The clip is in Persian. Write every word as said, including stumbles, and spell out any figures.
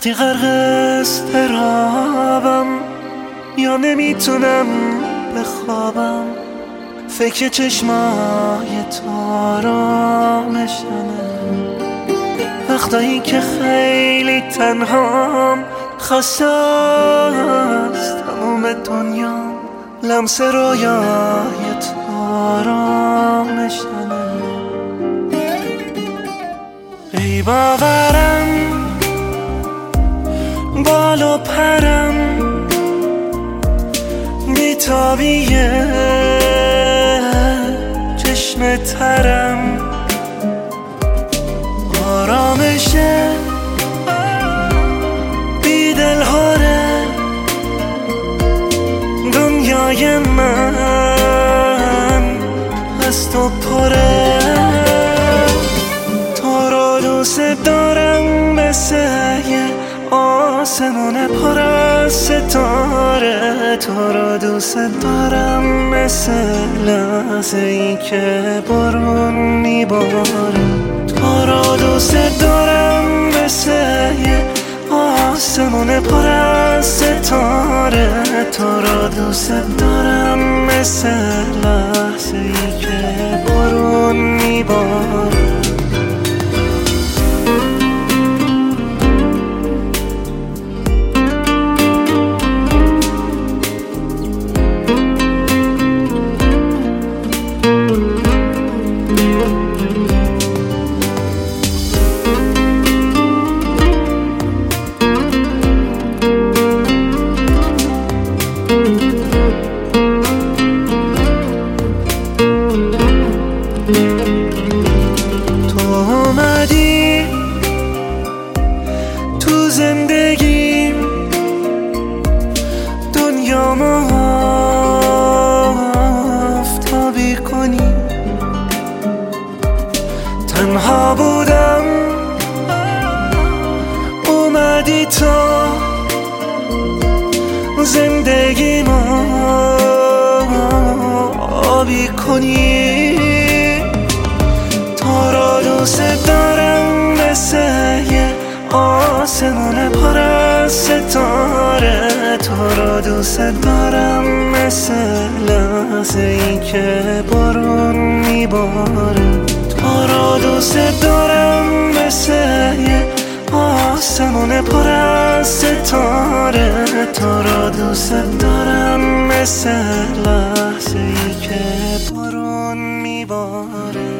وقتی غرق اضطرابم یا نمیتونم بخوابم، فکر چشمای تارامشمه. وقتایی که خیلی تنهام، خسته است تموم دنیا، لمس رویای تارامشمه. ای باورم بال و پرم، بیتابیه چشم ترم، آرامشه بی دلهاره دنیای من از تو پره. تو رو دوست دارم مثل یه آسمون پر از ستاره، تو رو دوست دارم مثل لحظه ای که بارون میباره. تو رو دوست دارم مثل یه آسمون پر از ستاره، تو رو دوست دارم مثل لحظه ای که بارون میباره. تو اومدی تو زندگیم، دنیامو آفتابی کنی. تنها بودم اومدی تو زندگیمو آبی کنی. تو رو دوست دارم مثل یه آسمون پر از ستاره، تو رو دوست دارم مثل لحظه ای که بارون میباره. تو رو دوست دارم مثل یه آسمون پر از ستاره، تو رو دوست دارم مثل لحظه ای که بارون میباره.